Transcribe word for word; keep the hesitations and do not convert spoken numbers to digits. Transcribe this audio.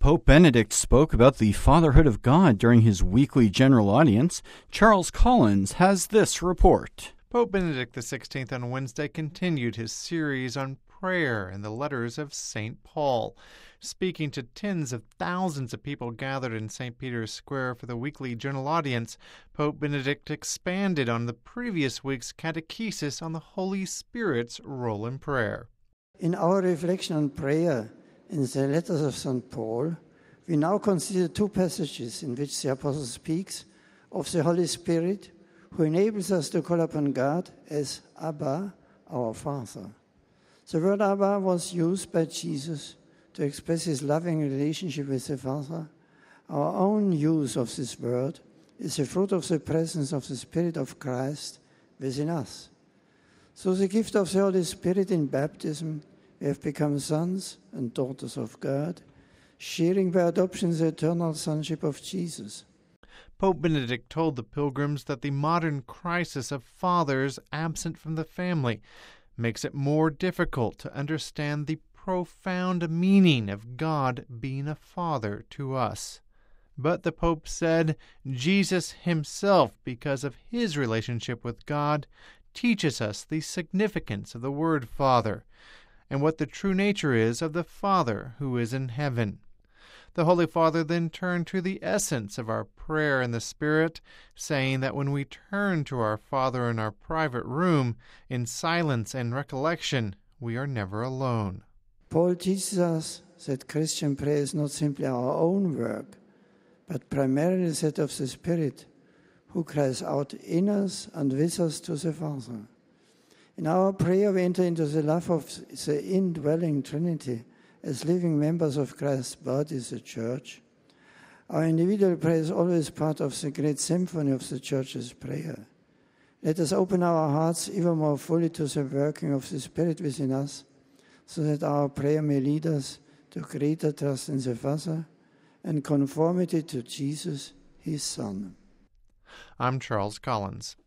Pope Benedict spoke about the fatherhood of God during his weekly general audience. Charles Collins has this report. Pope Benedict the sixteenth on Wednesday continued his series on prayer in the letters of Saint Paul. Speaking to tens of thousands of people gathered in Saint Peter's Square for the weekly general audience, Pope Benedict expanded on the previous week's catechesis on the Holy Spirit's role in prayer. In our reflection on prayer in the letters of Saint Paul, we now consider two passages in which the Apostle speaks of the Holy Spirit, who enables us to call upon God as Abba, our Father. The word Abba was used by Jesus to express his loving relationship with the Father. Our own use of this word is the fruit of the presence of the Spirit of Christ within us. Through the gift of the Holy Spirit in baptism, we have become sons and daughters of God, sharing by adoption the eternal sonship of Jesus. Pope Benedict told the pilgrims that the modern crisis of fathers absent from the family makes it more difficult to understand the profound meaning of God being a father to us. But the Pope said Jesus himself, because of his relationship with God, teaches us the significance of the word Father and what the true nature is of the Father who is in heaven. The Holy Father then turned to the essence of our prayer in the Spirit, saying that when we turn to our Father in our private room, in silence and recollection, we are never alone. Paul teaches us that Christian prayer is not simply our own work, but primarily that of the Spirit, who cries out in us and with us to the Father. In our prayer, we enter into the love of the indwelling Trinity, as living members of Christ's body, the Church. Our individual prayer is always part of the great symphony of the Church's prayer. Let us open our hearts even more fully to the working of the Spirit within us, so that our prayer may lead us to greater trust in the Father and conformity to Jesus, his Son. I'm Charles Collins.